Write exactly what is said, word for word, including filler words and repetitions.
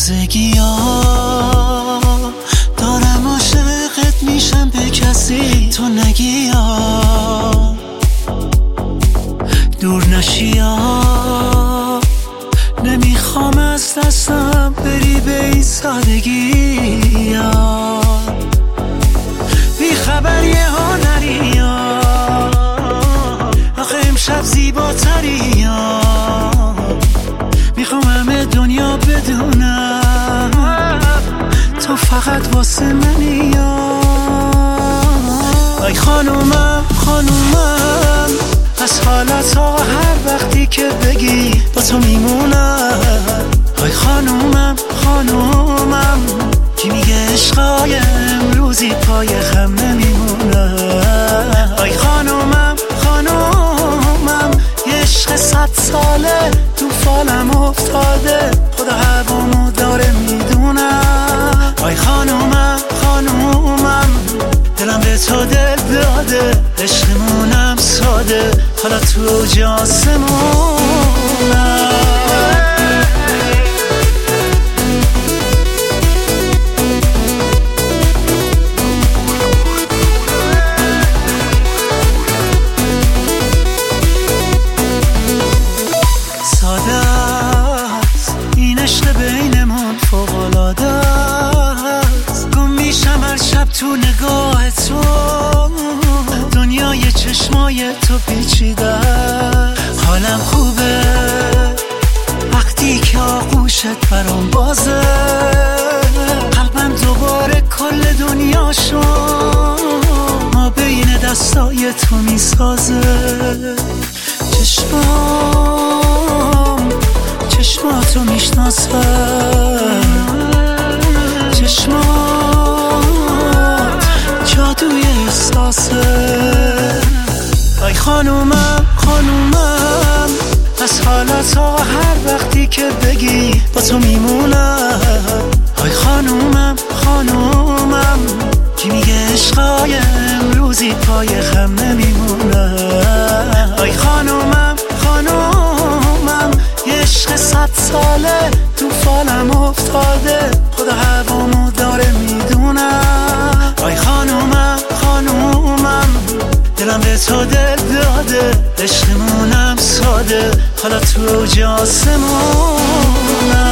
تازگی ها دارم عاشقت میشم به کسی تو نگی ها دور نشی ها نمیخوام از دستم بری به این سادگی ها بی خبری ها نری ها آخه امشب زیباتری ها میخوام همه دنیا بدونم تو فقط واسه منی ها ای خانومم خانومم از حالت ها هر وقتی که بگی با تو میمونم ای خانومم خانومم کی میگه عشقای امروزی پای خم نمیمونم ای خانومم خانومم یه عشق صد ساله تو فالم افتاده خدا هوامو داره میدونم ای خانومم خانومم دلم به تو دل داده عشقمونم ساده حالا تو جاسمونم ساده است این عشق بینمون فوق‌العاده است گم میشم هر شب تو نگاه تو دنیای چشمای تو پیچیده حالم خوبه وقتی که آغوشت برام بازه قلبم دوباره کل دنیاشو ما بین دستای تو میسازه چشمام چشماتو میشناسم چشمات جادوی احساسه ای خانومم خانومم از حالت ها هر وقتی که بگی با تو میمونم ای خانومم خانومم کی میگه عشقای امروزی پای خم نمیمونم ای خانومم خانومم یه عشق صد ساله تو فالم افتاده خدا هوامو داره میدونم ای خانومم خانومم دلم به تو دل داده عشقمونم ساده حالا تو جاسمونم